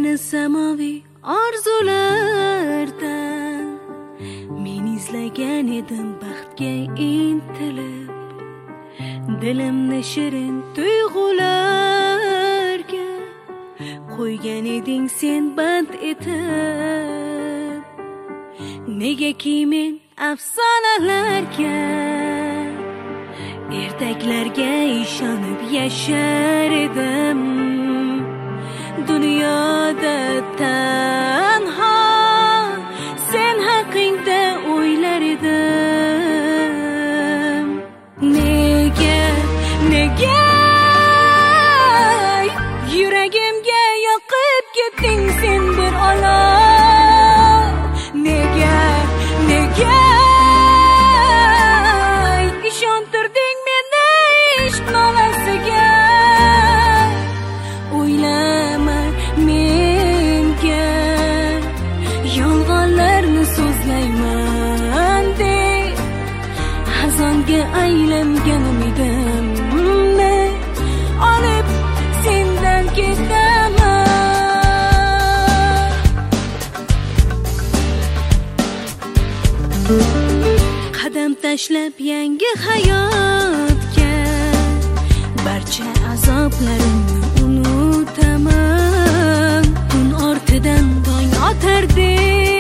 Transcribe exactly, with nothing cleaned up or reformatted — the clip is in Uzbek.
seni samoviy orzulardan men izlagan edim baxtga intilib, dilimni shirin tuyg'ularga qo'ygan eding sen band etib. Negaki men afsonalarga, ertaklarga ishonib yashar edim. Dunyoda tanho sen haqingda o'ylar edim. Nega, nega yuragimga yoqib ketding sen bir olov? Nega, nega ishontirding meni ishq nolasiga? O'ylama menga yolg'onlarni so'zlayman deb, xazonga aylangan umidimni olib sendan ketaman. Qadam tashlab yangi hayotga, barcha azoblarimni unutaman. Kun ortidan tong otardek